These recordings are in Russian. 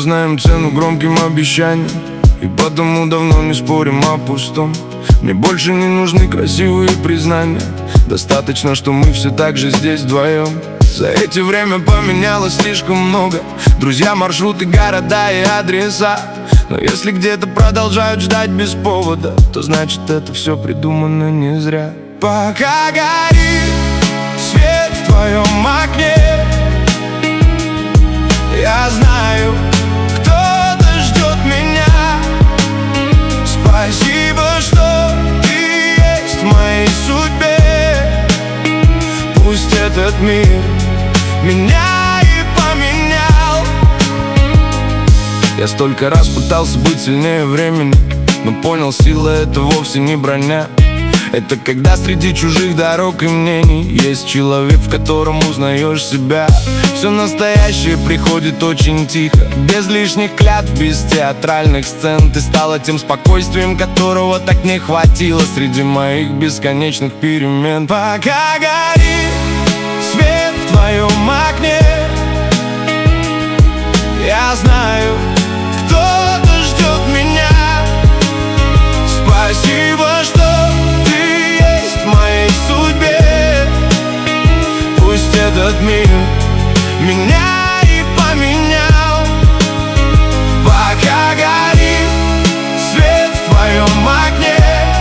знаем цену громким обещаниям, и потому давно не спорим о пустом. Мне больше не нужны красивые признания, достаточно, что мы все так же здесь вдвоем. За эти время поменялось слишком много: друзья, маршруты, города и адреса. Но если где-то продолжают ждать без повода, то значит это все придумано не зря. Пока горит свет в твоем окне, я знаю, кто-то ждет меня. Спасибо, что ты есть в моей судьбе. Пусть этот мир меня и поменял. Я столько раз пытался быть сильнее времени, но понял, сила — это вовсе не броня. Это когда среди чужих дорог и мнений есть человек, в котором узнаешь себя. Все настоящее приходит очень тихо, без лишних клятв, без театральных сцен. Ты стала тем спокойствием, которого так не хватило среди моих бесконечных перемен. Пока горит свет в твоем окне, я знаю, кто-то ждет меня. Спасибо, что судьбе. Пусть этот мир меня и поменял. Пока горит свет в твоем окне,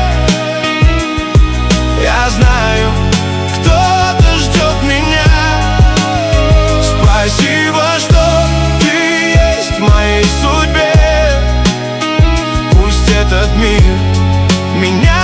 я знаю, кто-то ждет меня. Спасибо, что ты есть в моей судьбе. Пусть этот мир меня